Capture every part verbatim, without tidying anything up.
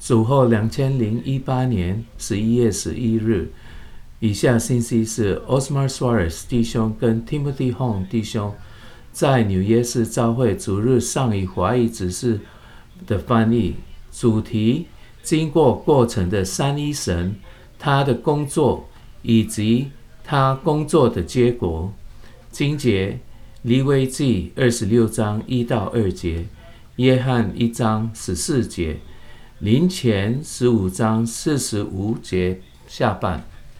主后两千零一八年十一月十一日，以下信息是 Osmar Suarez 弟兄跟 Timothy Hong 弟兄在纽约市教会主日上与华语指示的翻译，主题经过过程的三一神，他的工作以及他工作的结果。经节利未记二十六章一到二节，约翰一章十四节，林前十五章四十五节下半。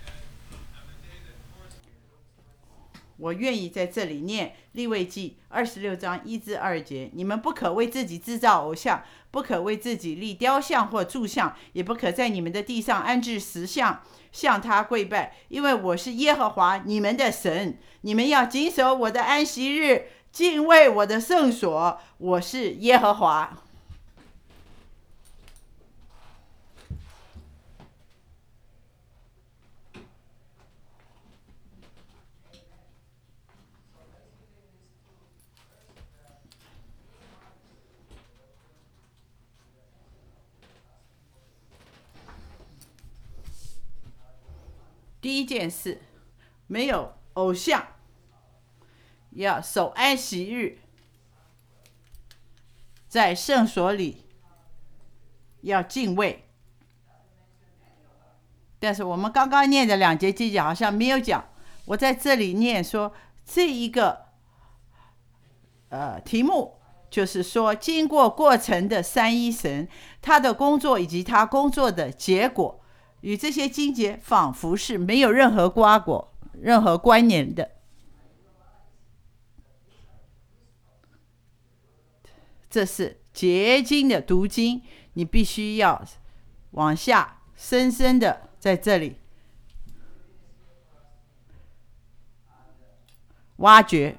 我愿意在这里念利未记二十六章一至二节，你们不可为自己制造偶像，不可为自己立雕像或柱像，也不可在你们的地上安置石像，向他跪拜，因为我是耶和华你们的神。你们要谨守我的安息日，敬畏我的圣所，我是耶和华。第一件事，没有偶像，要守安息日，在圣所里要敬畏。但是我们刚刚念的两节经节好像没有讲，我在这里念说这一个呃题目就是说，经过过程的三一神，他的工作以及他工作的结果，与这些经节仿佛是没有任何瓜果、任何关联的。这是结晶的读经，你必须要往下深深的在这里挖掘。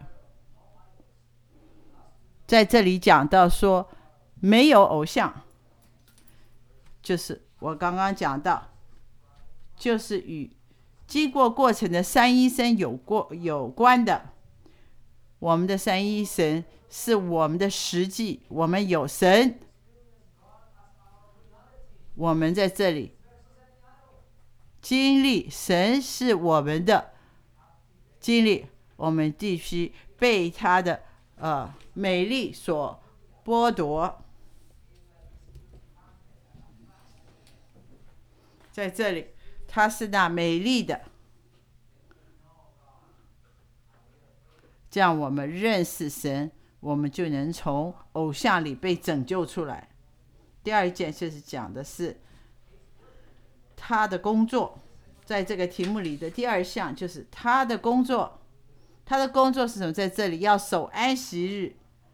在这里讲到说，没有偶像，就是我刚刚讲到，就是与经过过程的三一神有过有关的。我们的三一神是我们的实际，我们有神，我们在这里经历神是我们的经历，我们必须被他的呃美丽所剥夺。在这里他是那美丽的，这样我们认识神，我们就能从偶像里被拯救出来。第二件就是讲的是他的工作，在这个题目里的第二项就是他的工作。他的工作是什么？在这里要守安息日。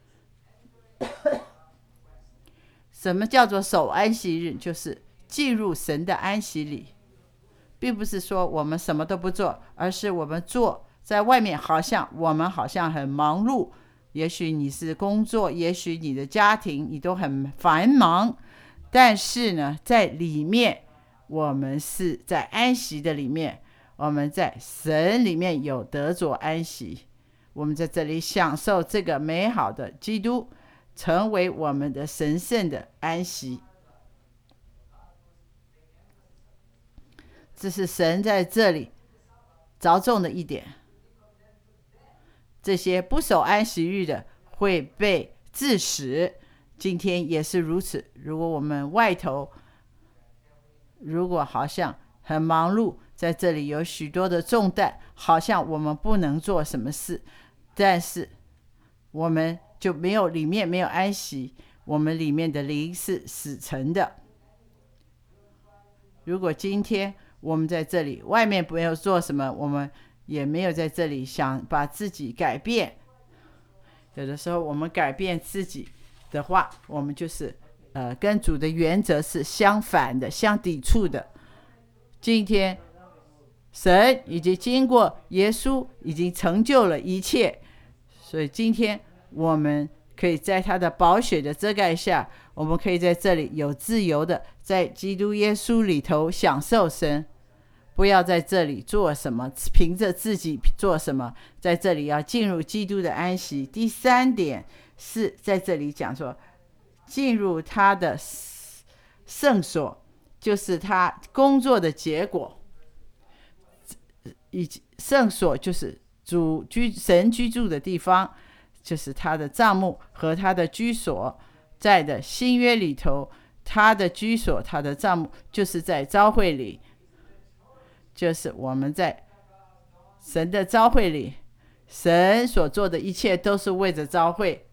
什么叫做守安息日？就是进入神的安息里，并不是说我们什么都不做，而是我们做。在外面好像我们好像很忙碌，也许你是工作，也许你的家庭你都很繁忙，但是呢，在里面我们是在安息的里面，我们在神里面有得着安息，我们在这里享受这个美好的基督，成为我们的神圣的安息。这是神在这里着重的一点。这些不守安息日的会被治死，今天也是如此。如果我们外头如果好像很忙碌，在这里有许多的重担，好像我们不能做什么事，但是我们就没有里面没有安息，我们里面的灵是死沉的。如果今天我们在这里外面没有做什么，我们也没有在这里想把自己改变，有的时候我们改变自己的话，我们就是呃跟主的原则是相反的，相抵触的。今天神已经经过耶稣已经成就了一切，所以今天我们可以在他的宝血的遮盖下，我们可以在这里有自由的在基督耶稣里头享受神。不要在这里做什么，凭着自己做什么，在这里要进入基督的安息。第三点是在这里讲说，进入他的圣所就是他工作的结果，以及圣所就是主居神居住的地方，就是他的帐幕和他的居所。在的新约里头，他的居所他的帐幕就是在召会里，就是我们在神的召会里，神所做的一切都是为着召会。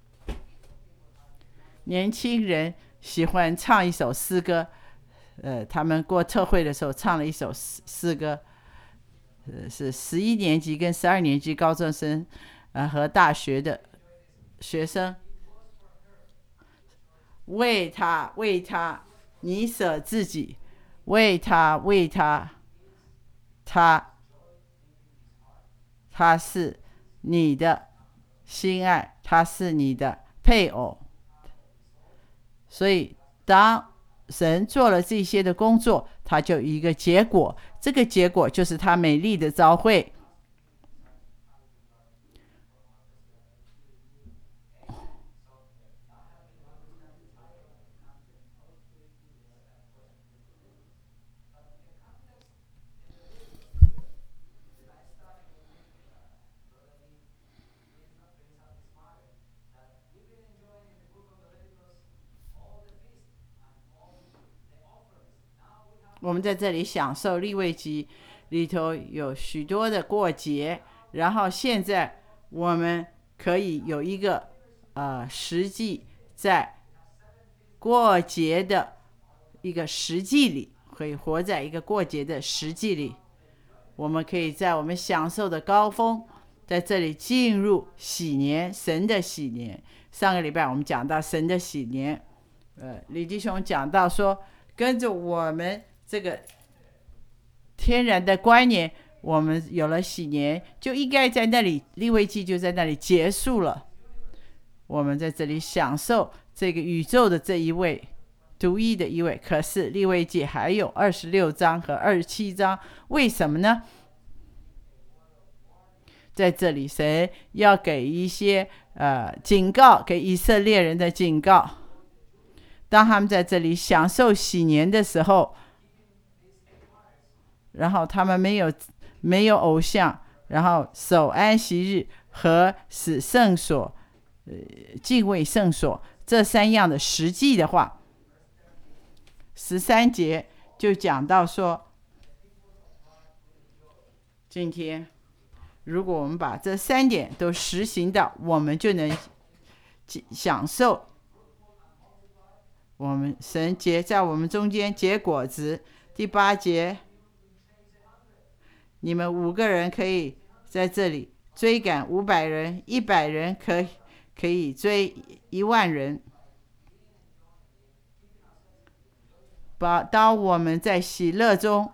年轻人喜欢唱一首诗歌，呃，他们过特会的时候唱了一首诗歌，呃，是十一年级跟十二年级高中生，呃，和大学的学生。为他，为他，你舍自己，为他，为他，他，他是你的心爱，他是你的配偶。所以当神做了这些的工作，他就有一个结果，这个结果就是他美丽的召会。我们在这里享受利未记里头有许多的过节，然后现在我们可以有一个呃实际在过节的一个实际里，可以活在一个过节的实际里。我们可以在我们享受的高峰，在这里进入喜年，神的喜年。上个礼拜我们讲到神的喜年，呃，李弟兄讲到说，跟着我们这个天然的观念，我们有了喜年，就应该在那里，利未记就在那里结束了。我们在这里享受这个宇宙的这一位独一的一位。可是利未记还有二十六章和二十七章，为什么呢？在这里神要给一些呃警告，给以色列人的警告。当他们在这里享受喜年的时候，然后他们没有没有偶像，然后守安息日和使圣所、呃、敬畏圣所这三样的实际的话，十三节就讲到说，今天如果我们把这三点都实行到，我们就能享受我们神结在我们中间结果子。第八节，你们五个人可以在这里追赶五百人，一百人可以可以追一万人。把当我们在喜乐中，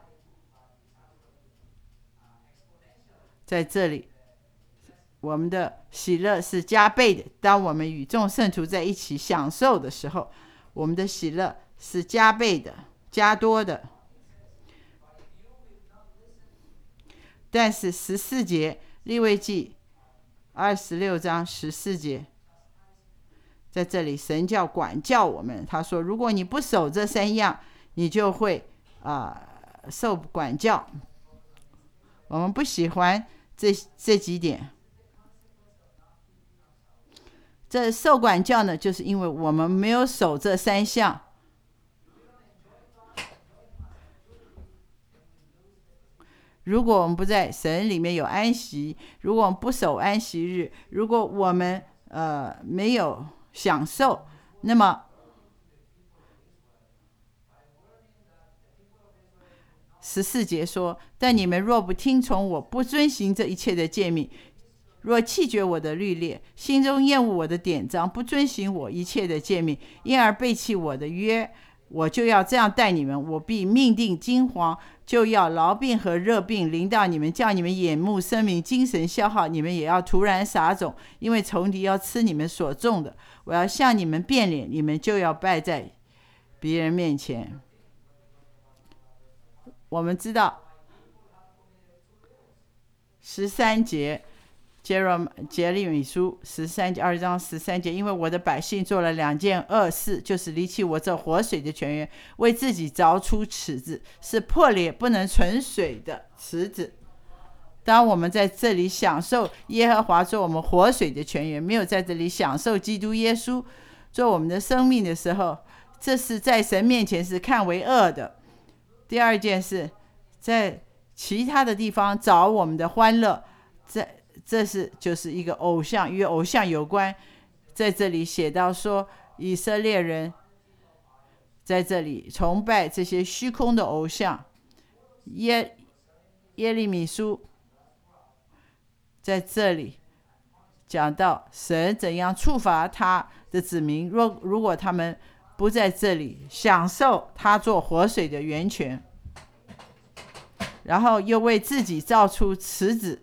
在这里我们的喜乐是加倍的。当我们与众圣徒在一起享受的时候，我们的喜乐是加倍的，加多的。但是十四节，利未记二十六章十四节，在这里神教管教我们，他说如果你不守这三样，你就会啊、呃、受管教。我们不喜欢这这几点。这受管教呢，就是因为我们没有守这三项。如果我们不在神里面有安息，如果我们不守安息日，如果我们呃没有享受，那么十四节说，但你们若不听从我，不遵行这一切的诫命，若弃绝我的律例，心中厌恶我的典章，不遵行我一切的诫命，因而背弃我的约，我就要这样待你们，我必命定惊惶，就要痨病和热病临到你们，叫你们眼目生明，精神消耗，你们也要突然撒种，因为仇敌要吃你们所种的。我要向你们变脸，你们就要败在别人面前。我们知道十三节杰罗杰利米书十三二章十三节，因为我的百姓做了两件恶事，就是离弃我这活水的泉源，为自己凿出池子，是破裂不能存水的池子。当我们在这里享受耶和华做我们活水的泉源，没有在这里享受基督耶稣做我们的生命的时候，这是在神面前是看为恶的。第二件事，在其他的地方找我们的欢乐，在这是就是一个偶像，与偶像有关。在这里写到说，以色列人在这里崇拜这些虚空的偶像。耶耶利米书在这里讲到神怎样处罚他的子民，若如果他们不在这里享受他做活水的源泉，然后又为自己造出池子。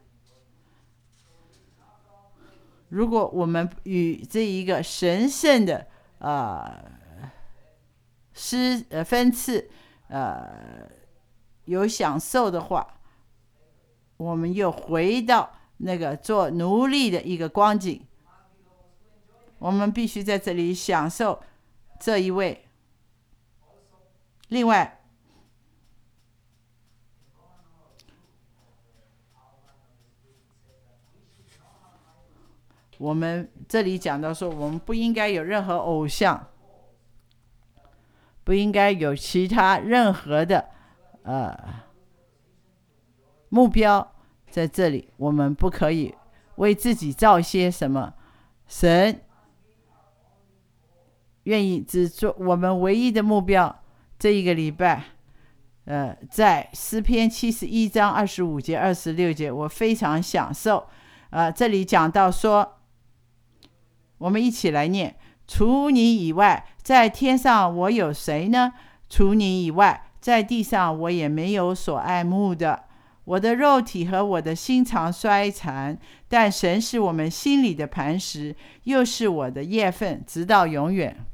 如果我们与这一个神圣的呃施呃分赐呃有享受的话，我们又回到那个做奴隶的一个光景。我们必须在这里享受这一位。另外，我们这里讲到说，我们不应该有任何偶像，不应该有其他任何的呃目标。在这里，我们不可以为自己造些什么。神愿意只做我们唯一的目标。这一个礼拜，呃，在诗篇七十一章二十五节、二十六节，我非常享受。呃，这里讲到说，我们一起来念：除你以外，在天上我有谁呢？除你以外，在地上我也没有所爱慕的。我的肉体和我的心肠衰残，但神是我们心里的磐石，又是我的业分，直到永远。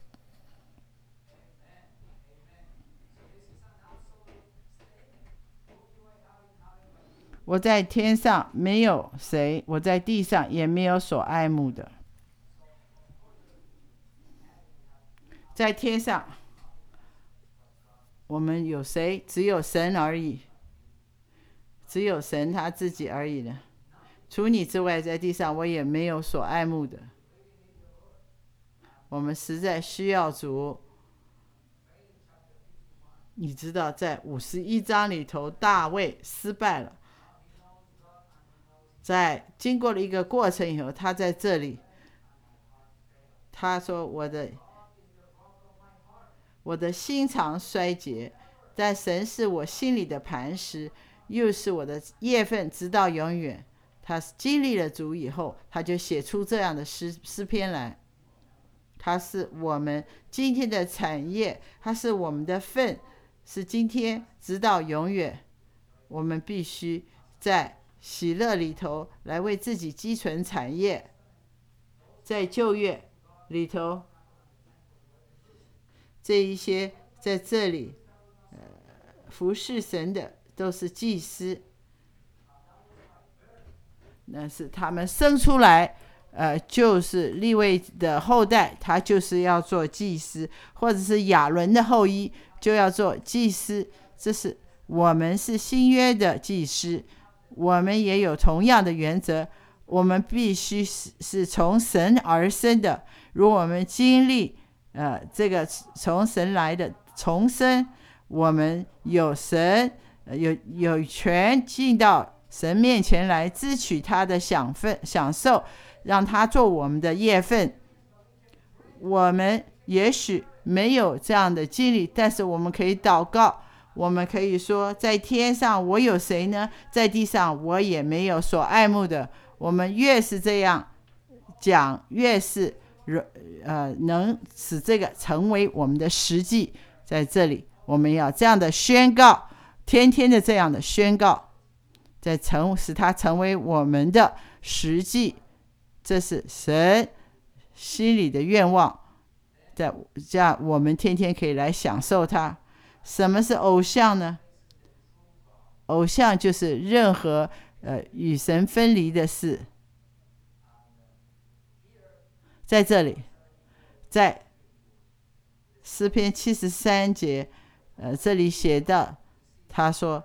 我在天上没有谁，我在地上也没有所爱慕的。在天上，我们有谁？只有神而已，只有神他自己而已了。除你之外，在地上我也没有所爱慕的。我们实在需要主。你知道，在五十一章里头，大卫失败了。在经过了一个过程以后，他在这里，他说：“我的我的心肠衰竭，但神是我心里的磐石，又是我的业分，直到永远。”他经历了主以后，他就写出这样的诗诗篇来。他是我们今天的产业，他是我们的份，是今天直到永远。我们必须在喜乐里头来为自己积存产业。在旧约里头，这一些在这里、呃、服侍神的都是祭司，那是他们生出来呃，就是利未的后代，他就是要做祭司，或者是亚伦的后裔就要做祭司。这是我们是新约的祭司，我们也有同样的原则，我们必须是从神而生的。如果我们经历呃这个从神来的重生，我们有神有有权进到神面前来支取他的享分享受，让他做我们的业分。我们也许没有这样的经历，但是我们可以祷告，我们可以说：在天上我有谁呢？在地上我也没有所爱慕的。我们越是这样讲，越是呃能使这个成为我们的实际。在这里我们要这样的宣告，天天的这样的宣告，在成使它成为我们的实际。这是神心里的愿望，在这样我们天天可以来享受它。什么是偶像呢？偶像就是任何呃与神分离的事， 在这里，在诗篇七十三节，呃，这里写到，他说，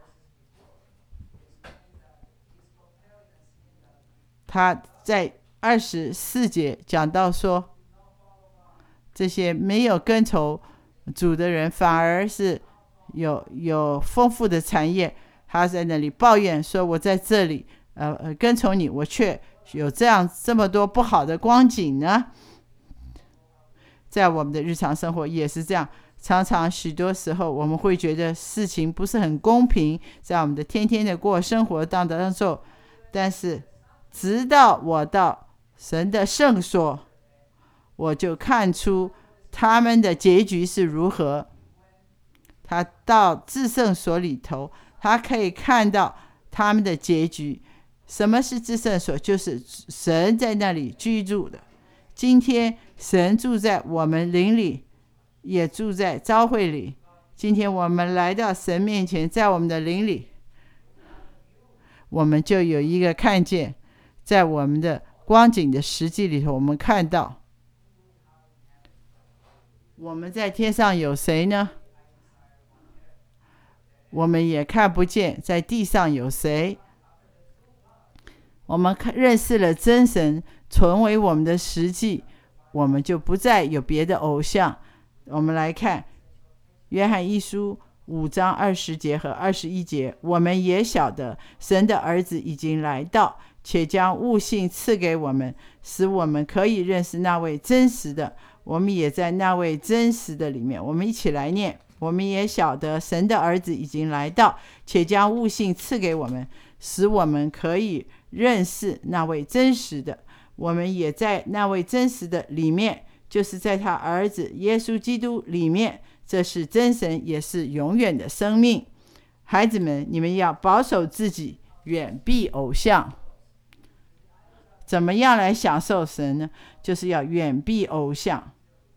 他在二十四节讲到说，这些没有跟从主的人，反而是有有丰富的产业。他在那里抱怨说：“我在这里，呃呃，跟从你，我却有这样这么多不好的光景呢。”在我们的日常生活也是这样，常常许多时候我们会觉得事情不是很公平，在我们的天天的过生活当中，但是直到我到神的圣所，我就看出他们的结局是如何。他到至圣所里头，他可以看到他们的结局。什么是至圣所？就是神在那里居住的。今天神住在我们灵里，也住在教会里。今天我们来到神面前，在我们的灵里，我们就有一个看见，在我们的光景的实际里头，我们看到我们在天上有谁呢？我们也看不见在地上有谁。我们认识了真神，成为我们的实际，我们就不再有别的偶像。我们来看约翰一书五章二十节和二十一节，我们也晓得神的儿子已经来到，且将悟性赐给我们，使我们可以认识那位真实的。我们也在那位真实的里面。我们一起来念：我们也晓得神的儿子已经来到，且将悟性赐给我们，使我们可以认识那位真实的。我们也在那位真实的里面，就是在他儿子耶稣基督里面。这是真神，也是永远的生命。孩子们，你们要保守自己，远避偶像。怎么样来享受神呢？就是要远避偶像。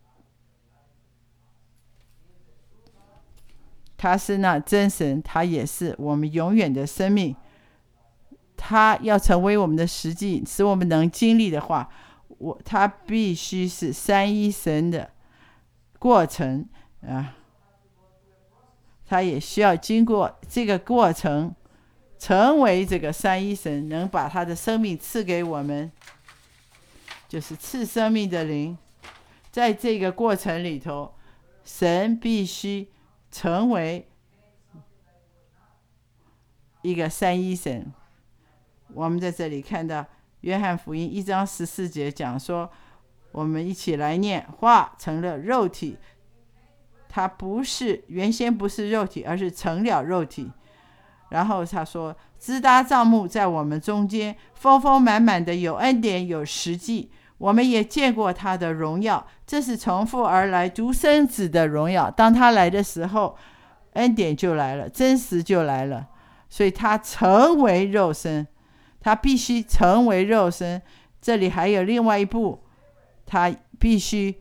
他是那真神，他也是我们永远的生命。他要成为我们的实际，使我们能经历的话，我他必须是三一神的过程啊，他也需要经过这个过程，成为这个三一神，能把他的生命赐给我们，就是赐生命的灵。在这个过程里头，神必须成为一个三一神。我们在这里看到约翰福音一章十四节讲说，我们一起来念：话成了肉体。它不是原先不是肉体，而是成了肉体。然后他说，支搭帐幕在我们中间，丰丰满满的有恩典有实际。我们也见过他的荣耀，这是从父而来独生子的荣耀。当他来的时候，恩典就来了，真实就来了。所以他成为肉身，他必须成为肉身。这里还有另外一步，他必须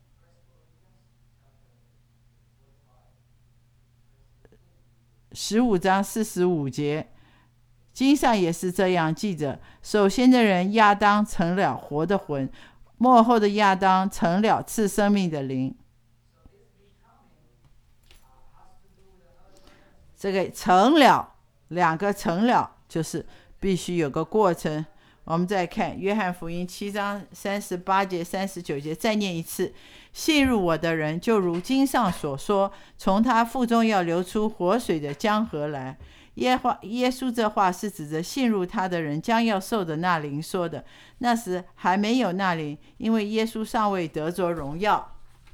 十五章四十五节，经上也是这样记着：首先的人亚当成了活的魂，末后的亚当成了赐生命的灵。这个成了，两个成了，就是必须有个过程。我们再看约翰福音七章三十八节三十九节，再念一次：信入我的人，就如经上所说，从他腹中要流出活水的江河来。耶话耶稣这话是指着信入他的人将要受的那灵说的。那时还没有那灵，因为耶稣尚未得着荣耀。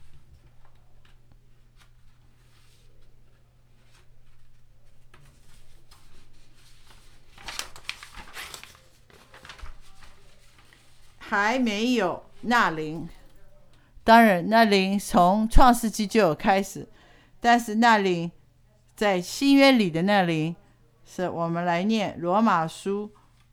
还没有那灵，当然那灵从创世纪就有开始，但是那灵在新约里的那灵，是我们来念罗马书、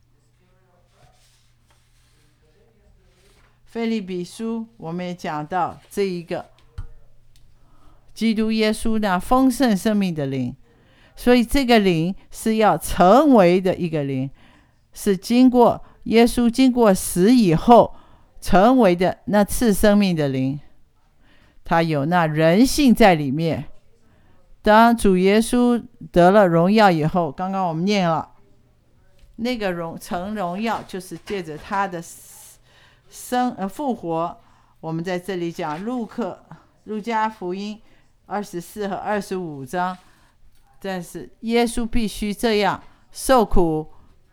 腓立比书，我们也讲到这一个基督耶稣那丰盛生命的灵。所以这个灵是要成为的一个灵，是经过耶稣经过死以后成为的那赐生命的灵，他有那人性在里面。当主耶稣得了荣耀以后，刚刚我们念了那个荣成荣耀，就是借着他的生呃复活。我们在这里讲路克路加福音二十四和二十五章，但是耶稣必须这样受苦，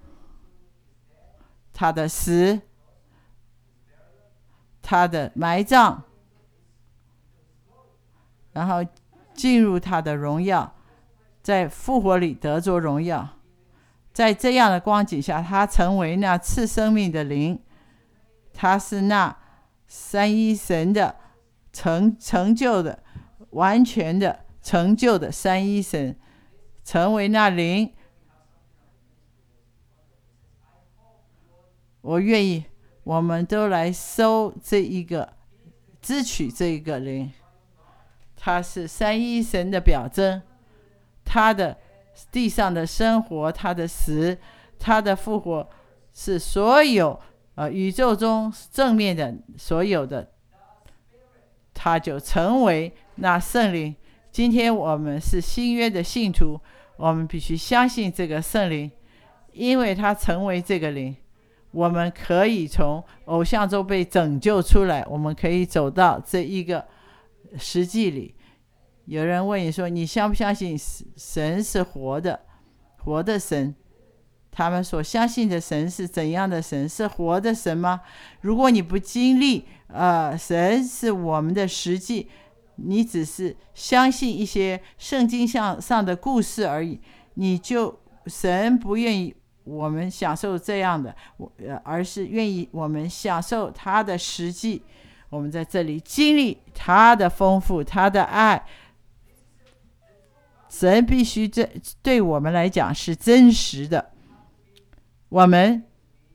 他的死，他的埋葬，然后进入他的荣耀，在复活里得着荣耀。在这样的光景下，他成为那赐生命的灵，他是那三一神的成成就的完全的成就的三一神，成为那灵。我愿意我们都来收这一个支取这一个灵，他是三一神的表征，他的地上的生活，他的死，他的复活，是所有呃宇宙中正面的所有的，他就成为那圣灵。今天我们是新约的信徒，我们必须相信这个圣灵，因为他成为这个灵，我们可以从偶像中被拯救出来，我们可以走到这一个实际里。有人问你说，你相不相信神是活的活的神？他们所相信的神是怎样的神？是活的神吗？如果你不经历呃，神是我们的实际，你只是相信一些圣经上上的故事而已，你就神不愿意我们享受这样的，而是愿意我们享受他的实际。我们在这里经历他的丰富，他的爱。神必须这对我们来讲是真实的，我们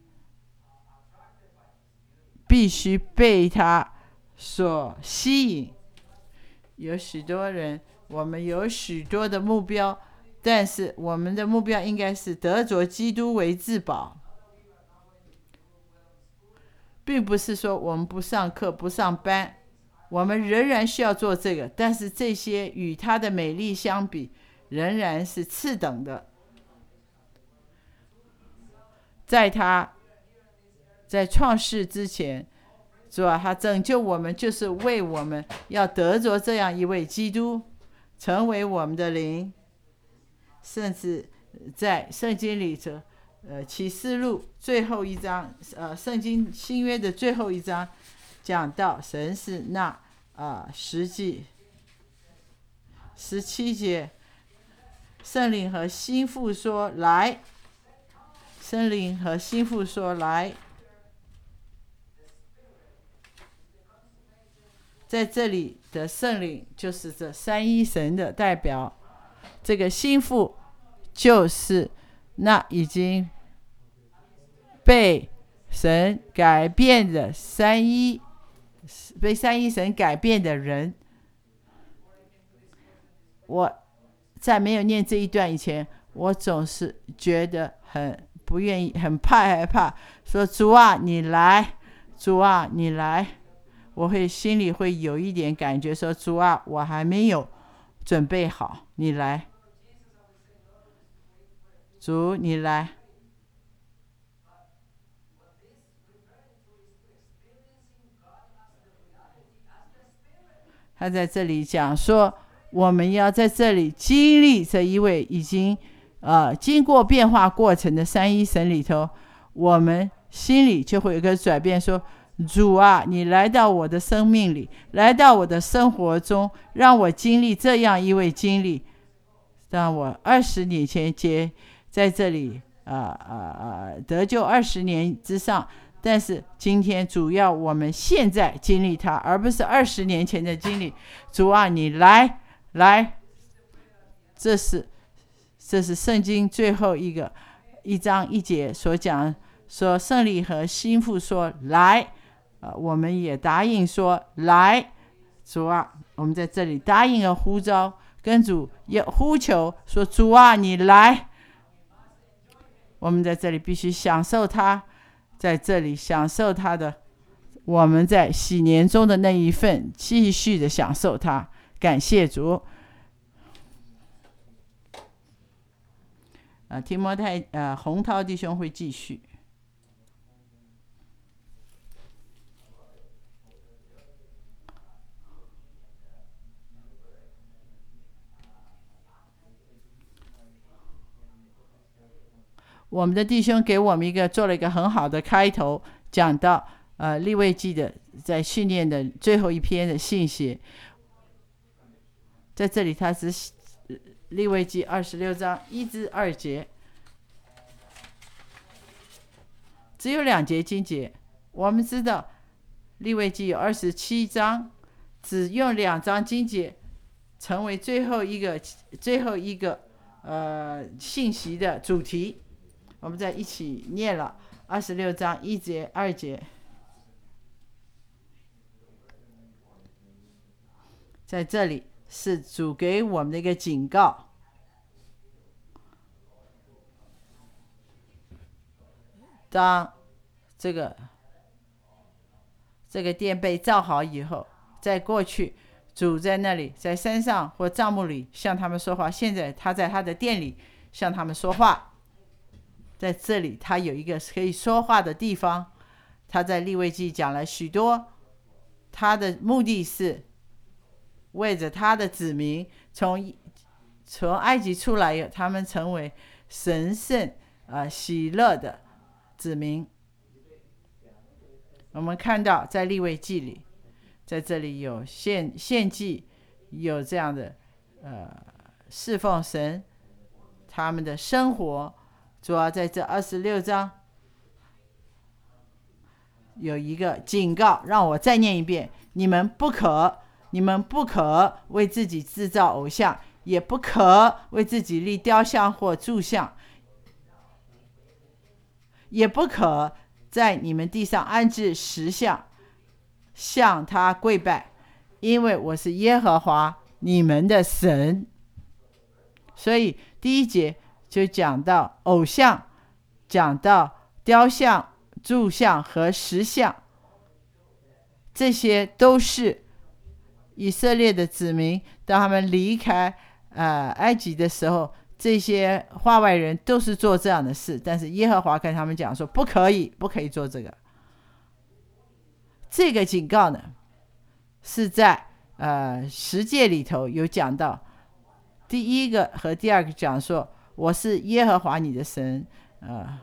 必须被他所吸引。有许多人，我们有许多的目标，但是我们的目标应该是得着基督为至宝，并不是说我们不上课不上班，我们仍然需要做这个，但是这些与它的美丽相比仍然是次等的。在他在创世之前，主啊，他拯救我们就是为我们要得着这样一位基督，成为我们的灵。甚至在圣经里头呃，启示录最后一章，呃，圣经新约的最后一章讲到神是那呃实际十七节，圣灵和心腹说来，圣灵和心腹说来。在这里的圣灵就是这三一神的代表，这个心腹就是那已经被神改变的三一被三一神改变的人。我在没有念这一段以前，我总是觉得很不愿意，很怕害怕，说主啊你来，主啊你来，我会心里会有一点感觉说，主啊我还没有准备好，你来，主你来。他在这里讲说，我们要在这里经历这一位已经呃经过变化过程的三一神里头，我们心里就会有一个转变，说主啊你来到我的生命里，来到我的生活中，让我经历这样一位经历。让我二十年前接在这里呃呃呃得救二十年之上，但是今天主要我们现在经历它，而不是二十年前的经历。主啊你来来，这是这是圣经最后一个一章一节所讲，说圣灵和心腹说来、呃、我们也答应说来。主啊我们在这里答应了呼召，跟主也呼求说主啊你来。我们在这里必须享受他，在这里享受他的我们在喜年中的那一份继续的享受它。感谢主。呃，提摩太呃洪涛弟兄会继续。我们的弟兄给我们一个做了一个很好的开头，讲到呃利未记的在训练的最后一篇的信息。在这里他是利未记二十六章一至二节，只有两节经节。我们知道利未记有二十七章，只用两章经节成为最后一个最后一个呃信息的主题。我们再一起念了二十六章一节二节。在这里是主给我们的一个警告，当这个这个殿被造好以后，在过去主在那里在山上或帐幕里向他们说话，现在他在他的殿里向他们说话。在这里他有一个可以说话的地方。他在利未记讲了许多，他的目的是为着他的子民从从埃及出来以后，他们成为神圣呃喜乐的子民。我们看到在利未记里，在这里有献献祭，有这样的呃侍奉神，他们的生活。主要在这二十六章有一个警告，让我再念一遍：你们不可，你们不可为自己制造偶像，也不可为自己立雕像或柱像，也不可在你们地上安置石像，向他跪拜，因为我是耶和华你们的神。所以第一节就讲到偶像，讲到雕像、柱像和石像，这些都是以色列的子民当他们离开呃埃及的时候，这些化外人都是做这样的事，但是耶和华跟他们讲说不可以，不可以做这个。这个警告呢，是在呃十诫里头有讲到，第一个和第二个讲说我是耶和华你的神，呃，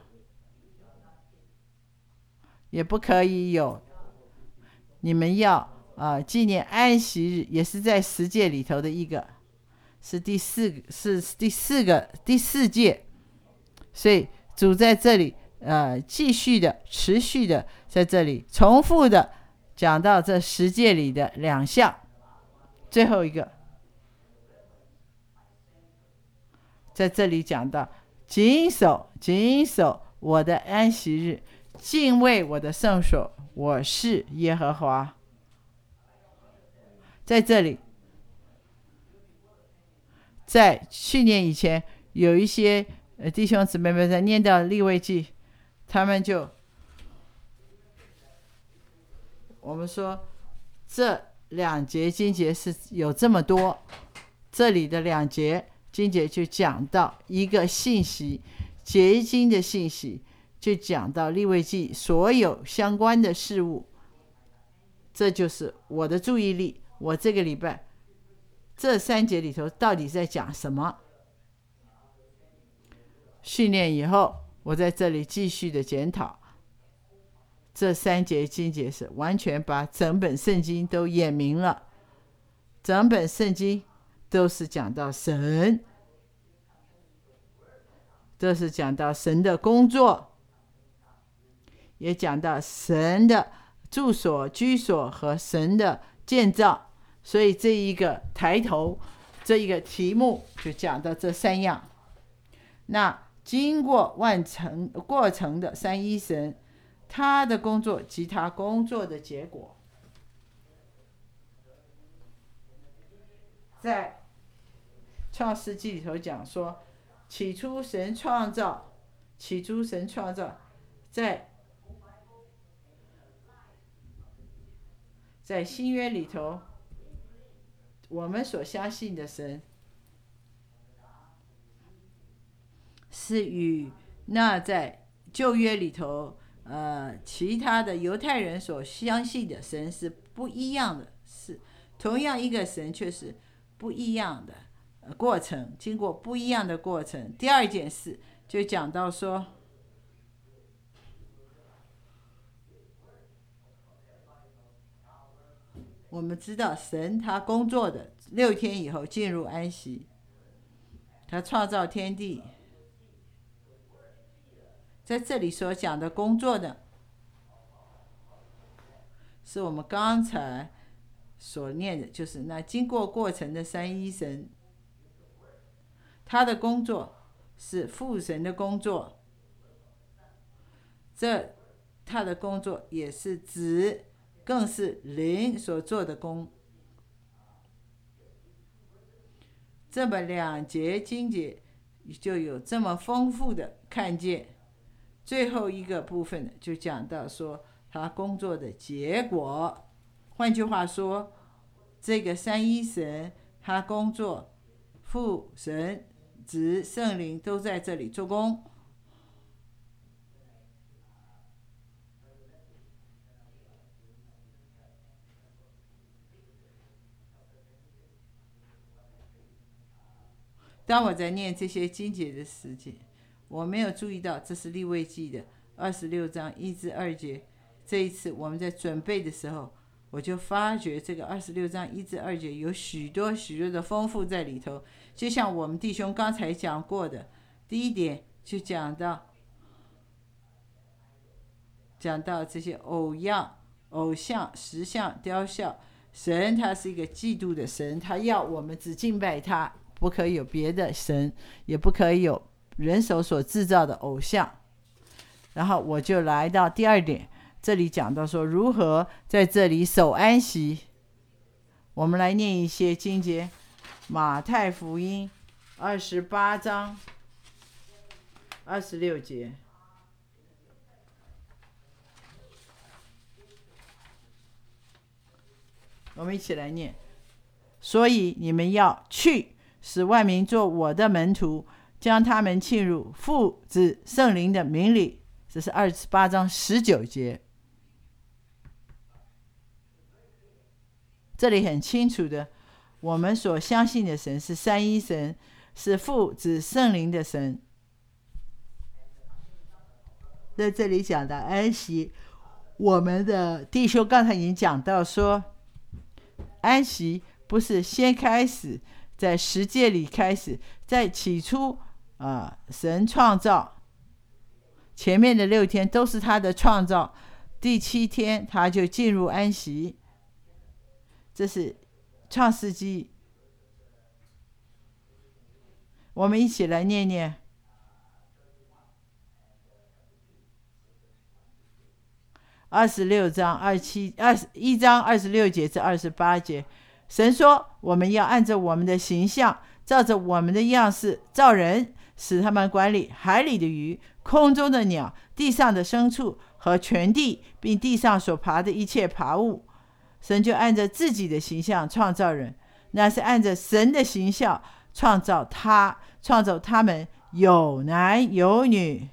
也不可以有，你们要呃纪念安息日，也是在十诫里头的一个，是第四个，是第四个第四诫。所以主在这里呃继续的持续的在这里重复的讲到这十诫里的两项。最后一个在这里讲到谨守谨守我的安息日，敬畏我的圣所，我是耶和华。在这里在去年以前有一些呃弟兄姊妹们在念到利未记，他们就我们说这两节经节是有这么多，这里的两节经节就讲到一个信息，结晶的信息，就讲到利未记所有相关的事物。这就是我的注意力，我这个礼拜这三节里头到底在讲什么。训练以后，我在这里继续的检讨，这三节经节是完全把整本圣经都演明了，整本圣经都是讲到神，都是讲到神的工作，也讲到神的住所居所和神的建造。所以这一个抬头，这一个题目就讲到这三样。那经过万程过程的三一神，他的工作及他工作的结果，在创世纪里头讲说，起初神创造，起初神创造，在在新约里头，我们所相信的神是与那在旧约里头呃其他的犹太人所相信的神是不一样的，是同样一个神却是不一样的过程，经过不一样的过程。第二件事就讲到说，我们知道神他工作的六天以后进入安息，他创造天地。在这里所讲的工作呢，是我们刚才所念的，就是那经过过程的三一神，他的工作是父神的工作，这他的工作也是子更是灵所做的工。这么两节经节就有这么丰富的看见。最后一个部分就讲到说他工作的结果，换句话说，这个三一神他工作，父神子圣灵都在这里做工。当我在念这些经节的时间，我没有注意到这是利未记的二十六章一至二节。这一次我们在准备的时候，我就发觉这个二十六章一至二节有许多许多的丰富在里头。就像我们弟兄刚才讲过的，第一点就讲到讲到这些偶样、偶像、石像、雕像。神他是一个嫉妒的神，他要我们只敬拜他，不可以有别的神，也不可以有人手所制造的偶像。然后我就来到第二点，这里讲到说如何在这里守安息。我们来念一些经节，马太福音二十八章二十六节。我们一起来念。所以你们要去，使万民做我的门徒，将他们进入父子圣灵的名里。这是二十八章十九节。这里很清楚的，我们所相信的神是三一神，是父子圣灵的神。在这里讲到安息，我们的弟兄刚才已经讲到说，安息不是先开始在十诫里开始，在起初、呃、神创造前面的六天都是他的创造，第七天他就进入安息。这是创世纪。我们一起来念念二十六章二七二十一章二十六节至二十八节。神说，我们要按照我们的形象，照着我们的样式造人，使他们管理海里的鱼、空中的鸟、地上的牲畜和全地，并地上所爬的一切爬物。神就按着自己的形象创造人，那是按着神的形象创造他，创造他们有男有女。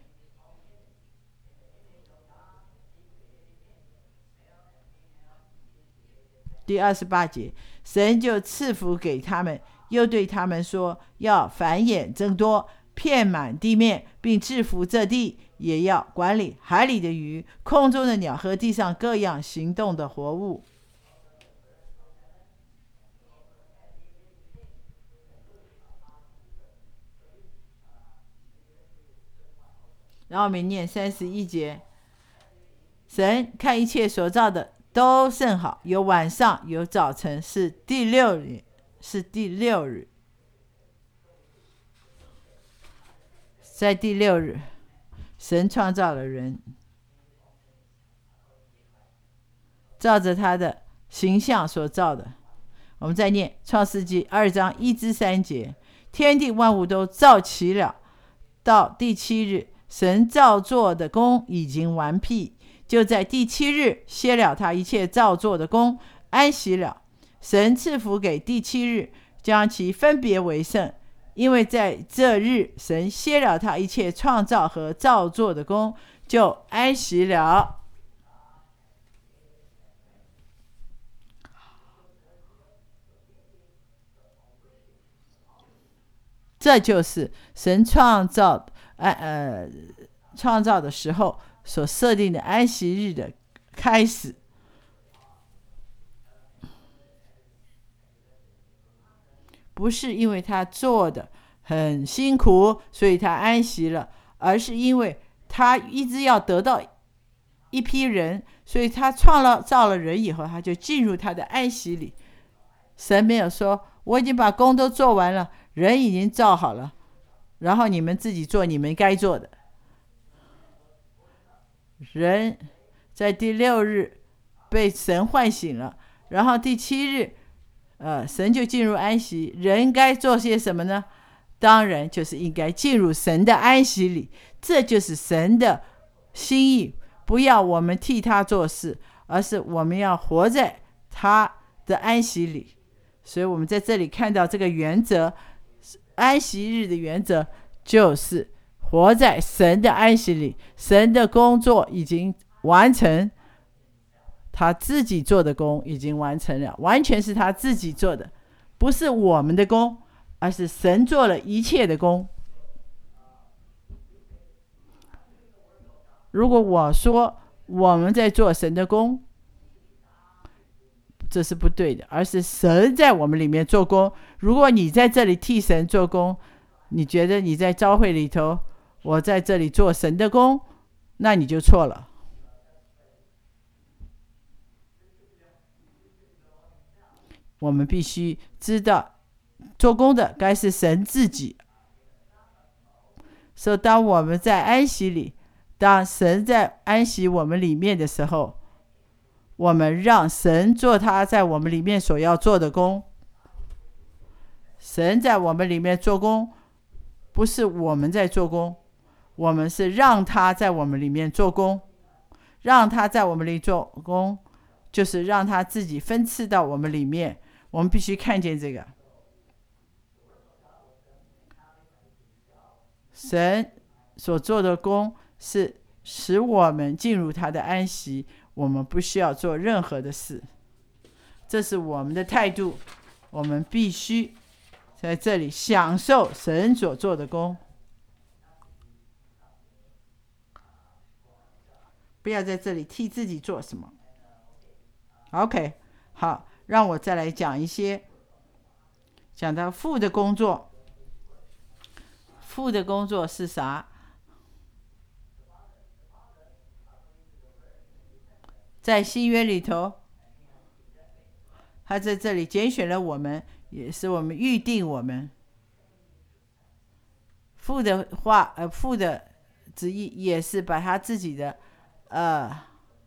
第二十八节，神就赐福给他们，又对他们说，要繁衍增多，遍满地面，并制服这地，也要管理海里的鱼、空中的鸟和地上各样行动的活物。然后我们念三十一节，神看一切所造的都甚好，有晚上有早晨，是第六日，是第六日。在第六日，神创造了人，照着他的形象所造的。我们再念创世纪二章一至三节，天地万物都造齐了，到第七日，神造作的工已经完毕，就在第七日歇了他一切造作的工， 安息了。神赐福给第七日，将其分别为圣，因为在这日神歇了他一切创造和造作的工，就安息了。这就是神创造呃创造的时候所设定的安息日的开始。不是因为他做的很辛苦所以他安息了，而是因为他一直要得到一批人，所以他创造了人以后，他就进入他的安息里。神没有说我已经把工都做完了，人已经造好了，然后你们自己做你们该做的。人在第六日被神唤醒了，然后第七日呃，神就进入安息。人该做些什么呢？当然就是应该进入神的安息里，这就是神的心意。不要我们替他做事，而是我们要活在他的安息里。所以我们在这里看到这个原则，安息日的原则就是活在神的安息里。神的工作已经完成，他自己做的工已经完成了，完全是他自己做的，不是我们的工，而是神做了一切的工。如果我说我们在做神的工，这是不对的，而是神在我们里面做工。如果你在这里替神做工，你觉得你在教会里头我在这里做神的工，那你就错了。我们必须知道做工的该是神自己。所以当我们在安息里，当神在安息我们里面的时候，我们让神做他在我们里面所要做的工。神在我们里面做工，不是我们在做工，我们是让他在我们里面做工。让他在我们里做工，就是让他自己分赐到我们里面。我们必须看见这个，神所做的工是使我们进入他的安息，我们不需要做任何的事。这是我们的态度，我们必须在这里享受神所做的工，不要在这里替自己做什么。 OK， 好，让我再来讲一些，讲到父的工作。父的工作是啥？在新约里头，他在这里拣选了我们，也是我们预定我们。父的话，呃，父的旨意也是把他自己的，呃，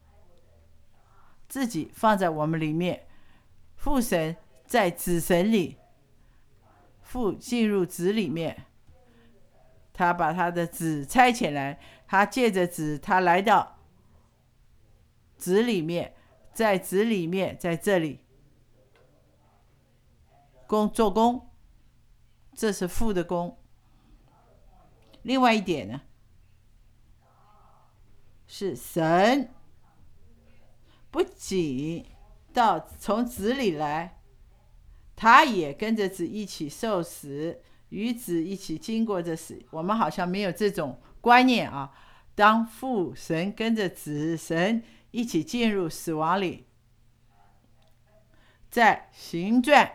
自己放在我们里面。父神在子神里，父进入子里面，他把他的子差遣来，他借着子，他来到子里面，在子里面，在这里工做工，这是父的工。另外一点呢，是神不仅到从子里来，他也跟着子一起受死，与子一起经过这死。我们好像没有这种观念啊。当父神跟着子神一起进入死亡里，在行传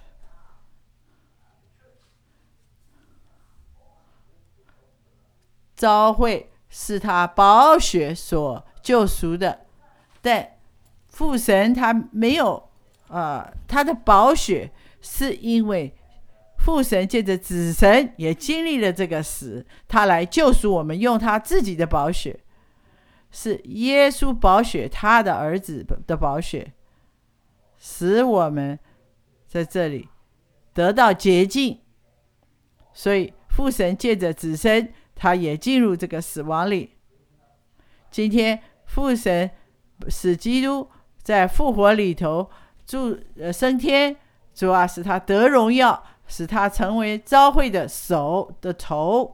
召会是他宝血所救赎的，但父神他没有，呃，他的宝血是因为父神借着子神也经历了这个死，他来救赎我们，用他自己的宝血，是耶稣宝血，他的儿子的宝血，使我们在这里得到洁净。所以父神借着子神，他也进入这个死亡里。今天父神使基督在复活里头主呃升天，主啊使他得荣耀，使他成为召会的手的头。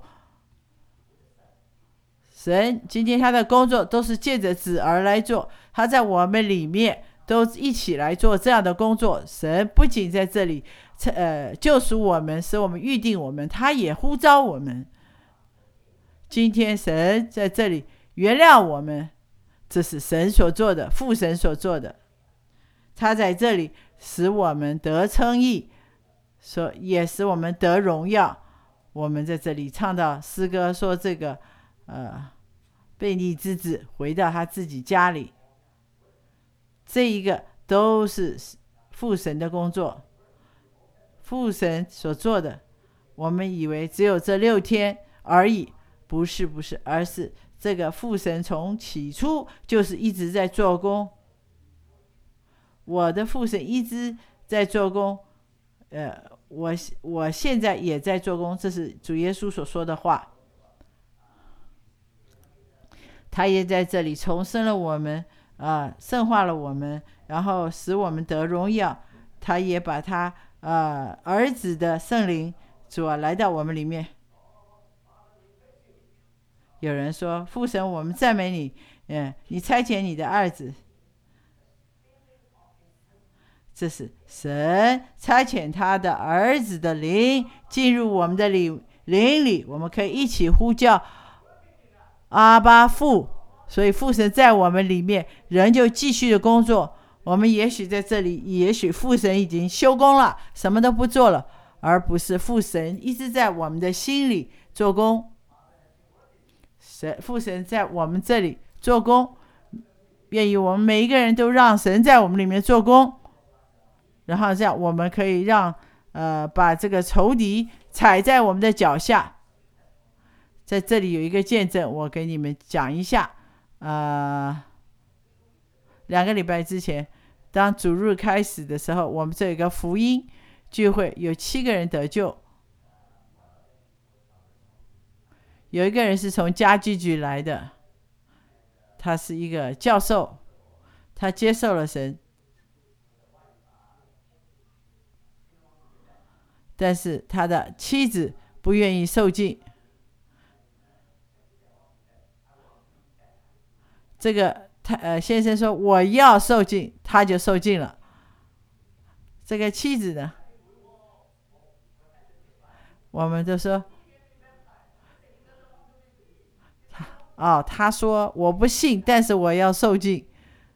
神今天他的工作都是借着子儿来做，他在我们里面都一起来做这样的工作。神不仅在这里呃救赎我们，使我们预定我们，他也呼召我们。今天神在这里原谅我们，这是神所做的，父神所做的。他在这里使我们得称义，说也使我们得荣耀。我们在这里唱到诗歌说，这个呃悖逆之子回到他自己家里，这一个都是父神的工作，父神所做的。我们以为只有这六天而已，不是不是，而是这个父神从起初就是一直在做工。我的父神一直在做工，呃，我我现在也在做工，这是主耶稣所说的话。他也在这里重生了我们，啊、呃，圣化了我们，然后使我们得荣耀。他也把他呃儿子的圣灵主啊来到我们里面。有人说，父神，我们赞美你，嗯，你差遣你的儿子。这是神差遣他的儿子的灵进入我们的灵里，我们可以一起呼叫阿爸父。所以父神在我们里面，人就继续的工作。我们也许在这里，也许父神已经休工了，什么都不做了，而不是父神一直在我们的心里做工。神父神在我们这里做工，愿意我们每一个人都让神在我们里面做工，然后这样我们可以让呃把这个仇敌踩在我们的脚下。在这里有一个见证，我给你们讲一下。呃，两个礼拜之前，当主日开始的时候，我们这有一个福音聚会，有七个人得救。有一个人是从家具局来的，他是一个教授，他接受了神，但是他的妻子不愿意受浸。这个他呃先生说我要受浸，他就受浸了。这个妻子呢，我们都说，哦，他说我不信，但是我要受浸。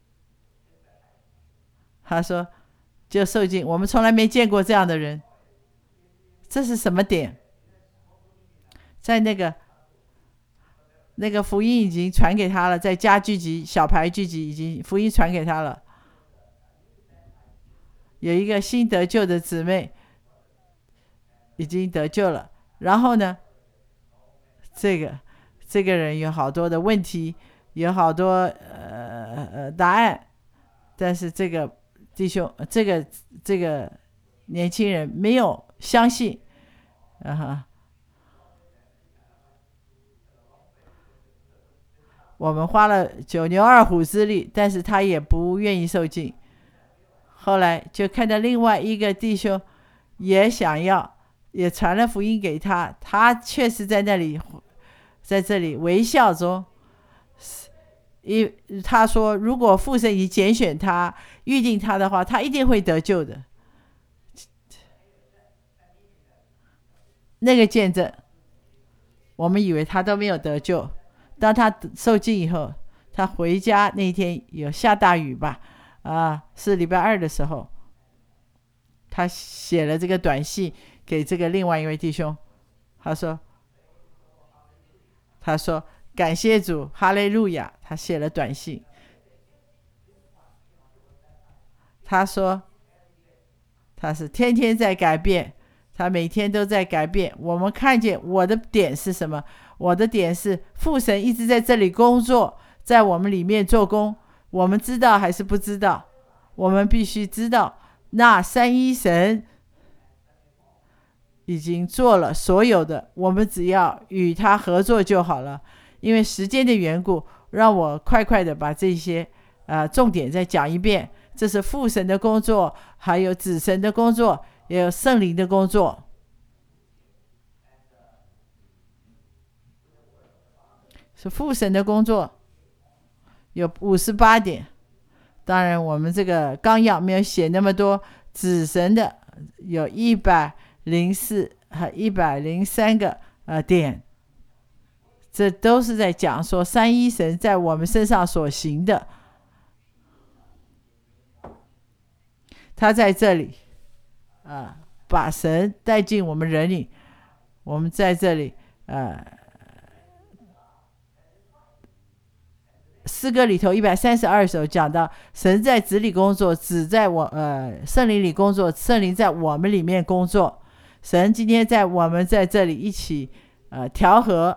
他说就受浸，我们从来没见过这样的人。这是什么点？在那个那个福音已经传给他了，在家聚集小牌聚集已经福音传给他了。有一个新得救的姊妹已经得救了，然后呢，这个这个人有好多的问题，有好多呃呃答案，但是这个弟兄这个这个年轻人没有相信，啊哈。我们花了九牛二虎之力，但是他也不愿意受浸。后来就看到另外一个弟兄也想要，也传了福音给他，他确实在那里，在这里微笑中，一他说如果父神已经拣选他预定他的话，他一定会得救的。那个见证我们以为他都没有得救，当他受浸以后，他回家那天有下大雨吧，啊，是礼拜二的时候，他写了这个短信给这个另外一位弟兄，他说他说感谢主，哈利路亚，他写了短信。他说他是天天在改变，他每天都在改变。我们看见我的点是什么？我的点是父神一直在这里工作，在我们里面做工。我们知道还是不知道？我们必须知道，那三一神已经做了所有的，我们只要与他合作就好了。因为时间的缘故，让我快快的把这些呃重点再讲一遍。 这是父神的工作，还有子神的工作，也有圣灵的工作。是父神的工作，有五十八点。当然我们这个纲要没有写那么多，子神的有一百零四和一百零三个呃点，这都是在讲说三一神在我们身上所行的。他在这里呃把神带进我们人里，我们在这里呃诗歌里头一百三十二首讲到神在子里工作，子在我呃圣灵里工作，圣灵在我们里面工作。神今天在我们在这里一起呃调和。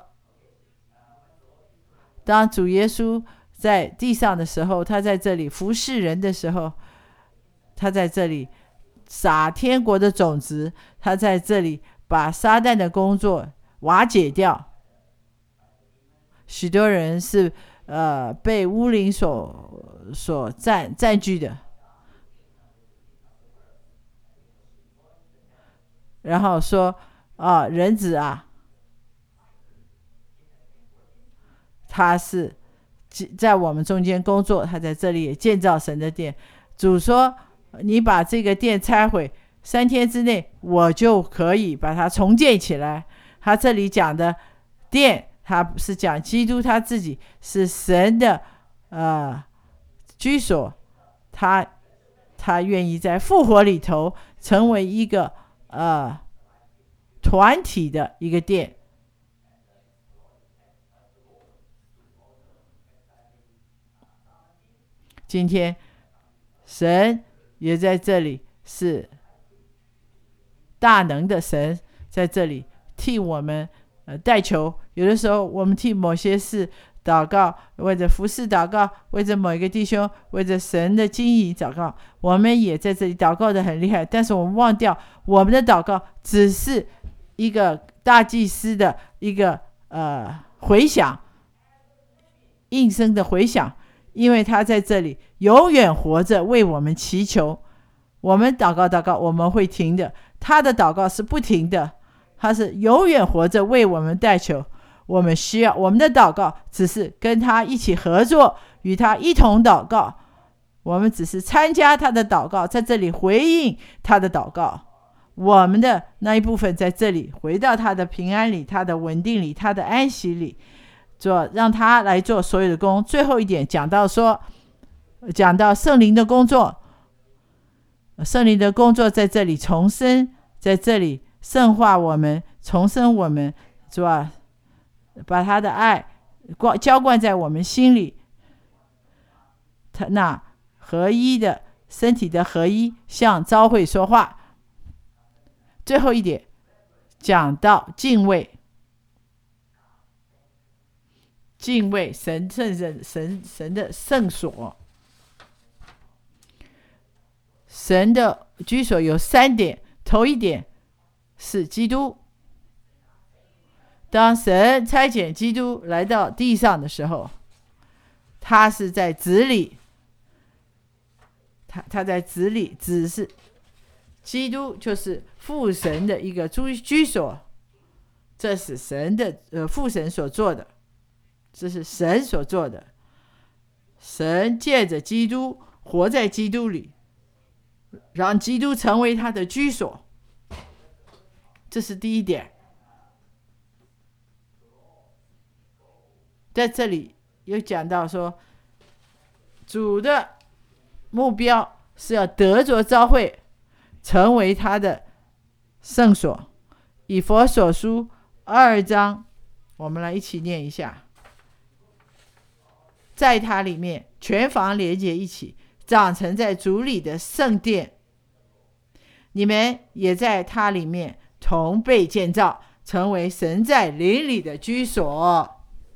当主耶稣在地上的时候，他在这里服侍人的时候，他在这里撒天国的种子，他在这里把撒旦的工作瓦解掉。许多人是呃被污灵所所占占据的，然后说啊，人子啊，他是在我们中间工作，他在这里也建造神的殿。主说你把这个殿拆毁，三天之内我就可以把它重建起来。他这里讲的殿，他是讲基督他自己是神的呃居所，他他愿意在复活里头成为一个呃团体的一个殿。今天神也在这里，是大能的神在这里替我们呃代求。有的时候我们替某些事祷告，为着服事祷告，为着某一个弟兄，为着神的经营祷告，我们也在这里祷告的很厉害，但是我们忘掉我们的祷告只是一个大祭司的一个呃回响，应声的回响，因为他在这里永远活着为我们祈求。我们祷告祷告我们会停的，他的祷告是不停的，他是永远活着为我们代求。我们需要我们的祷告只是跟他一起合作，与他一同祷告，我们只是参加他的祷告，在这里回应他的祷告。我们的那一部分在这里回到他的平安里，他的稳定里，他的安息里，做让他来做所有的工。最后一点讲到说，讲到圣灵的工作，圣灵的工作在这里重生，在这里圣化我们，重生我们，是吧？把他的爱浇灌在我们心里，他那合一的身体的合一向召会说话。最后一点讲到敬畏，敬畏神圣神神神的圣所。神的居所有三点，头一点是基督。当神差遣基督来到地上的时候，他是在子里，他他在子里，子是基督，就是父神的一个居所，这是神的呃父神所做的，这是神所做的。神借着基督活在基督里，让基督成为他的居所，这是第一点。在这里有讲到说，主的目标是要得着召会，成为他的圣所。以弗所书二章，我们来一起念一下。在他里面全房连接一起，长成在主里的圣殿，你们也在他里面同被建造，成为神在灵里的居所。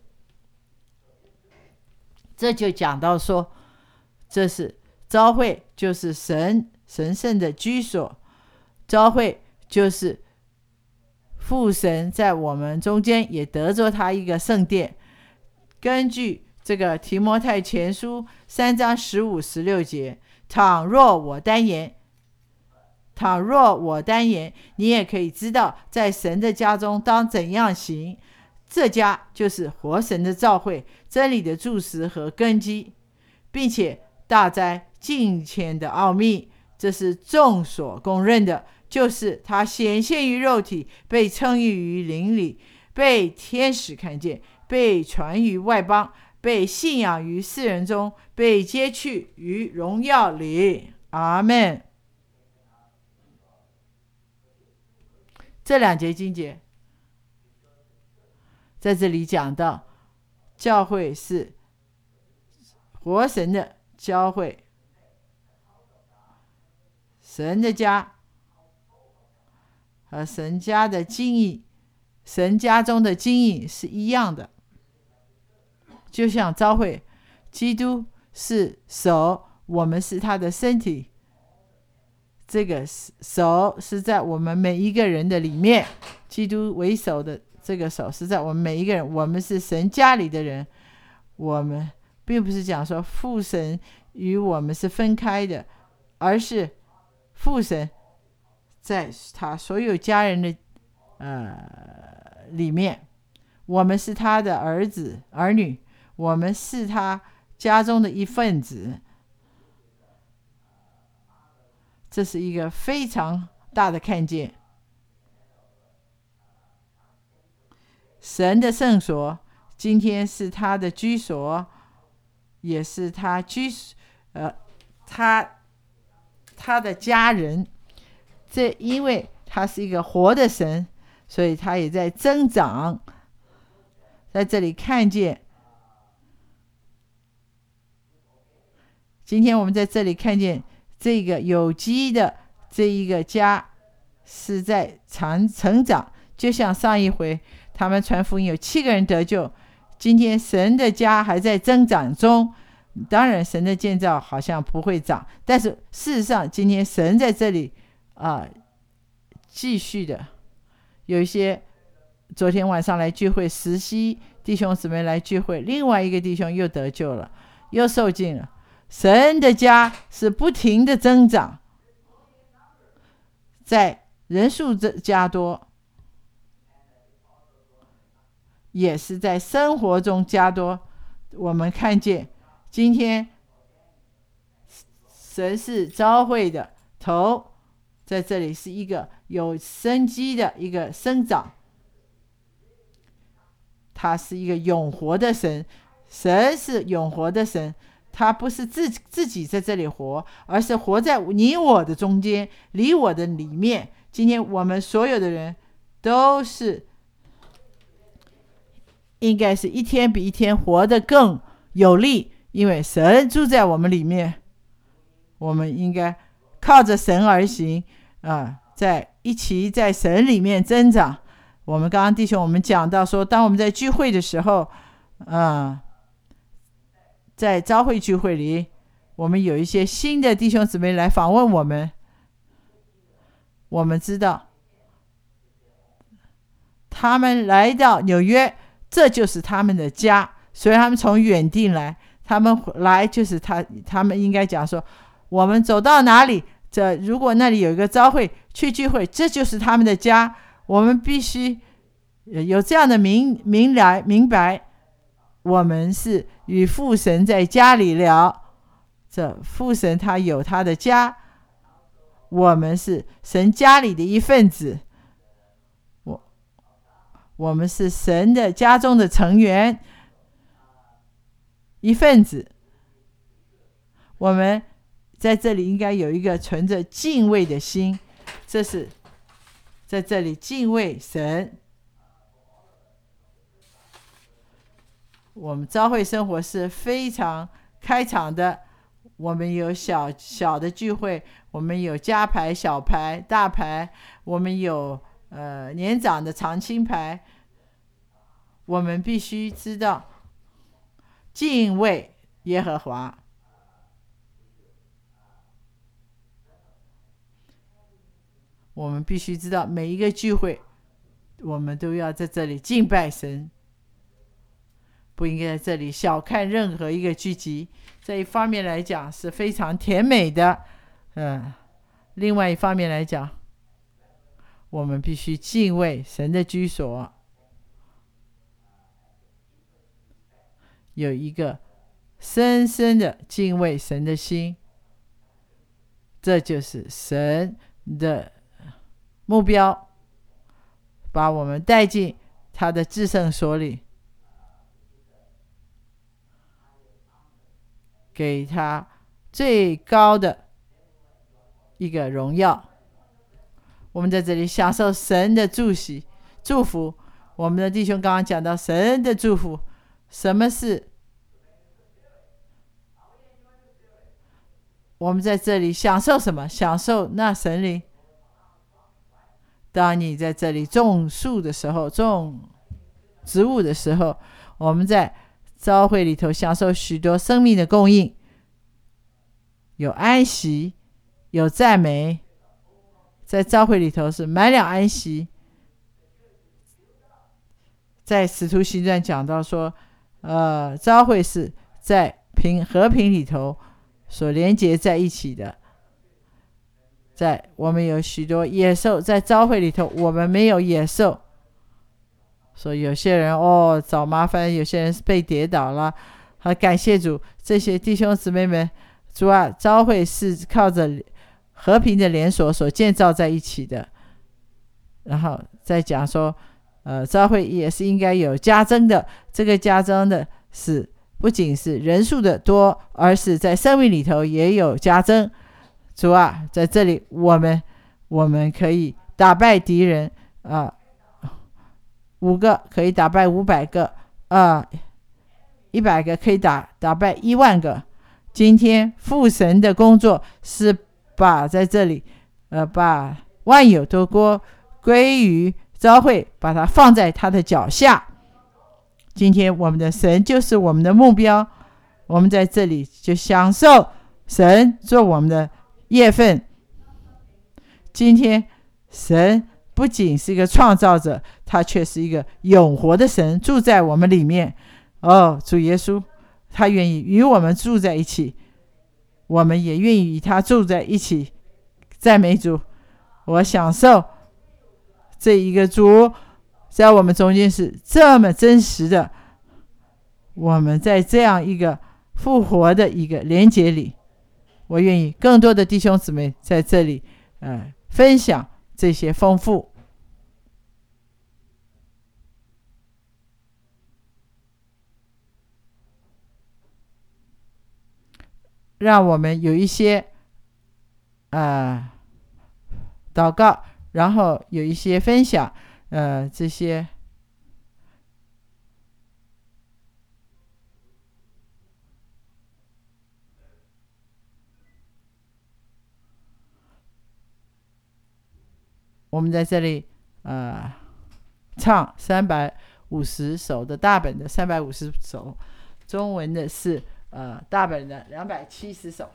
这就讲到说，这是召会，就是神神圣的居所，召会就是父神在我们中间也得着他一个圣殿。根据这个提摩太前书三章十五十六节， 倘若我单言，倘若我单言，你也可以知道在神的家中当怎样行。这家就是活神的召会，真理的柱石和根基，并且大哉敬虔的奥秘，这是众所公认的，就是他显现于肉体，被称义于灵里，被天使看见，被传于外邦，被信仰于世人中，被接去于荣耀里。阿们。这两节经节在这里讲到，教会是活神的教会，神的家和神家的经营，神家中的经营是一样的。就像召会，基督是手，我们是他的身体，这个手是在我们每一个人的里面，基督为首的这个手是在我们每一个人，我们是神家里的人。我们并不是讲说父神与我们是分开的，而是父神在他所有家人的呃里面，我们是他的儿子儿女，我们是他家中的一份子。这是一个非常大的看见。神的圣所今天是他的居所，也是他居呃他他的家人。这因为他是一个活的神，所以他也在增长。在这里看见，今天我们在这里看见这个有机的这一个家是在成成长，就像上一回他们传福音有七个人得救，今天神的家还在增长中。当然神的建造好像不会长，但是事实上今天神在这里啊、呃，继续的有一些昨天晚上来聚会，实习弟兄姊妹来聚会，另外一个弟兄又得救了，又受尽了。神的家是不停的增长，在人数加多，也是在生活中加多。我们看见今天神是召会的头，在这里是一个有生机的一个生长，他是一个永活的神，神是永活的神，他不是自自己在这里活，而是活在你我的中间，离我的里面。今天我们所有的人都是应该是一天比一天活得更有力，因为神住在我们里面，我们应该靠着神而行啊，在一起在神里面增长。我们刚刚弟兄我们讲到说，当我们在聚会的时候啊，在召会聚会里，我们有一些新的弟兄姊妹来访问我们，我们知道他们来到纽约，这就是他们的家。虽然他们从远地来，他们来就是他他们应该讲说，我们走到哪里，这如果那里有一个召会去聚会，这就是他们的家。我们必须有这样的明明来明白，我们是与父神在家里聊，这父神他有他的家，我们是神家里的一份子，我我们是神的家中的成员一份子。我们在这里应该有一个存着敬畏的心，这是在这里敬畏神。我们召会生活是非常开场的，我们有小小的聚会，我们有家排、小排、大排，我们有呃年长的长青排。我们必须知道敬畏耶和华。我们必须知道每一个聚会，我们都要在这里敬拜神。 不应该在这里小看任何一个聚集。这一方面来讲是非常甜美的，嗯，另外一方面来讲，我们必须敬畏神的居所，有一个深深的敬畏神的心，这就是神的目标，把我们带进他的至圣所里，给他最高的一个荣耀。我们在这里享受神的祝喜祝福。我们的弟兄刚刚讲到神的祝福，什么是我们在这里享受什么？享受那神灵。当你在这里种树的时候，种植物的时候，我们在教会里头享受许多生命的供应，有安息，有赞美，在教会里头是满了安息。在使徒行传讲到说，呃，教会是在平和平里头所连结在一起的。在我们有许多野兽，在教会里头我们没有野兽，所以有些人哦找麻烦，有些人被跌倒了，很感谢主，这些弟兄姊妹们，主啊，教会是靠着和平的连锁所建造在一起的。然后再讲说，呃，教会也是应该有加增的，这个加增的是不仅是人数的多，而是在生命里头也有加增。主啊，在这里我们我们可以打败敌人啊、呃，五个可以打败五百个啊，一百个可以打打败一万个。今天父神的工作是把在这里呃把万有都归归于教会，把它放在他的脚下。今天我们的神就是我们的目标，我们在这里就享受神做我们的业份。今天神不仅是一个创造者，他却是一个永活的神，住在我们里面。哦，主耶稣他愿意与我们住在一起，我们也愿意与他住在一起。赞美主，我享受这一个主在我们中间是这么真实的，我们在这样一个复活的一个连结里，我愿意更多的弟兄姊妹在这里呃分享这些丰富。让我们有一些呃祷告，然后有一些分享，呃这些我们在这里呃唱三百五十首的大本的三百五十首，中文的是呃大本的两百七十首。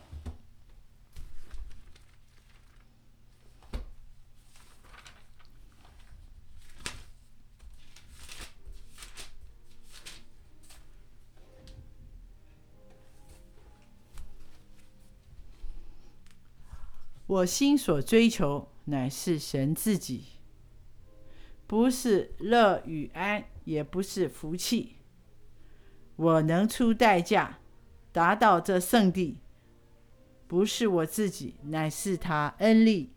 我心所追求乃是神自己，不是乐与安，也不是福气。我能出代价达到这圣地，不是我自己，乃是他恩力。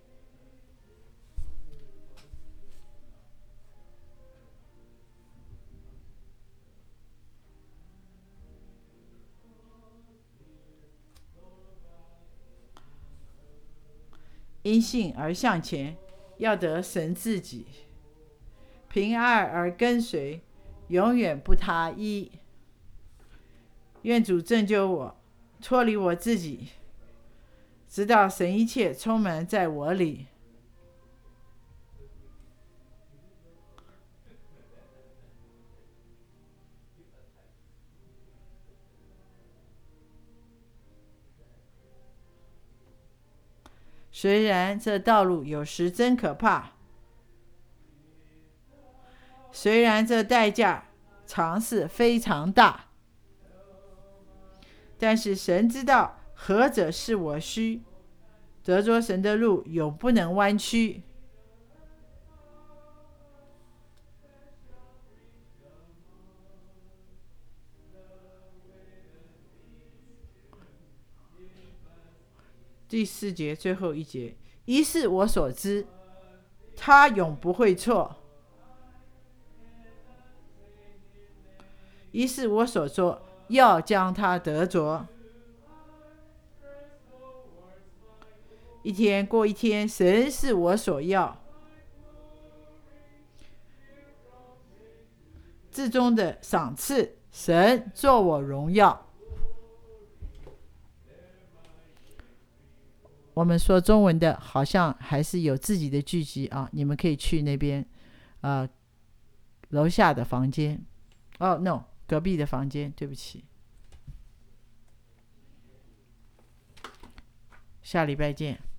因信而向前，要得神自己，凭爱而跟随，永远不他依。愿主拯救我，脱离我自己，直到神一切充满在我里。虽然这道路有时真可怕，虽然这代价常是非常大。但是神知道何者是我需，得着神的路永不能弯曲。第四节最后一节，一是我所知，他永不会错；一是我所做，要将他得着。一天过一天，神是我所要，至终的赏赐，神作我荣耀。我们说中文的好像还是有自己的聚集啊，你们可以去那边呃楼下的房间，哦 no 隔壁的房间，对不起。下礼拜见。